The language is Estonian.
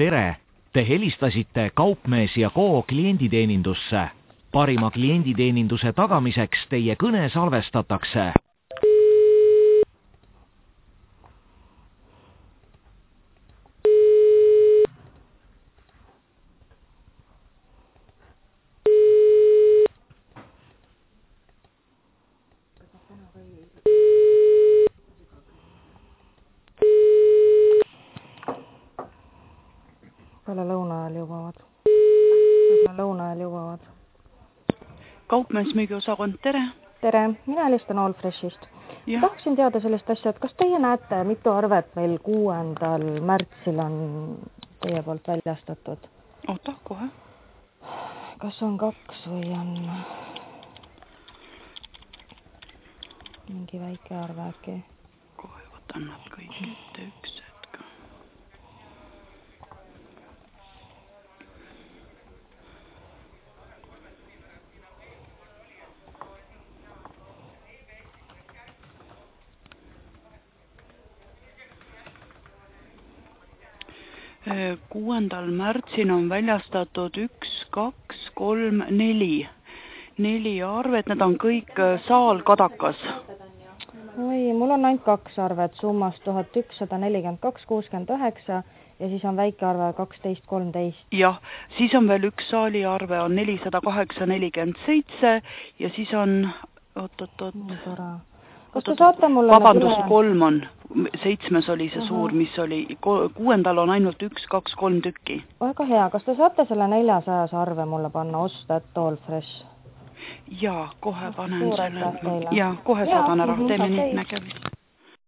tere! Te helistasite Kaupmees & Co klienditeenindusse. Parima klienditeeninduse tagamiseks teie kõne salvestatakse. Peale lõuna ajal jõuavad. Kaupmees müügiosakond, tere! Tere, mina helistan Allfreshist. Tahaksin teada sellest asja, et kas teie näete, mitu arvet veel 6. märtsil on teie poolt väljastatud? Oota, kohe. Kas on 2 või on mingi väike arve äkki? Kohe võtan nad kõik ette üks hetk. Kuuendal märtsil on väljastatud 1, 2, 3, 4. 4 arvet, need on kõik Saal Kadakas. Oi, mul on ainult 2 arvet, summas 1142,69 ja siis on väike arve 12,13. Jah, siis on veel üks saali arve, on 408,47 ja siis on, Kas te saate mulle... Vabandust, 3 on, 7 oli see suur, mis oli, 6. on ainult 1, 2, 3 tükki. Väga hea, kas te saate selle 400 arve mulle panna osta, et Allfresh? Jaa, kohe panen selle. Jaa, kohe saadan ära, teeme nii nägemist.